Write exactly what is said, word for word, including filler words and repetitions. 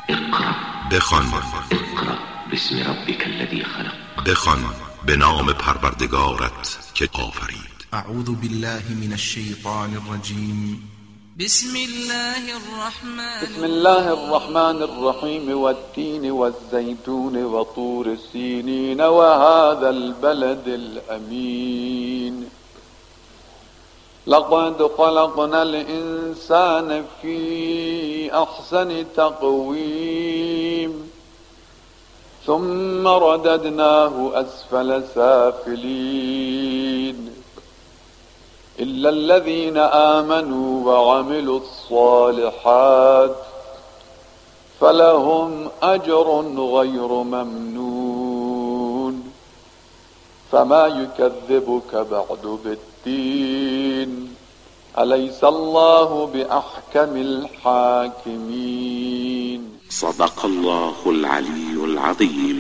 اقرأ بخوان. اقرأ باسم ربك الذي خلق. بخوان به نام پروردگارت که آفرید. اعوذ بالله من الشیطان الرجیم. بسم الله الرحمن بسم الله الرحمن الرحيم والتين والزيتون وطور سينين وهذا البلد الأمين لقد خلقنا الإنسان في أحسن تقويم ثم رددناه أسفل سافلين إلا الذين آمنوا وعملوا الصالحات فلهم أجر غير ممنون فما يكذبك بعد بالدين أليس الله بأحكم الحاكمين. صدق الله العلي العظيم.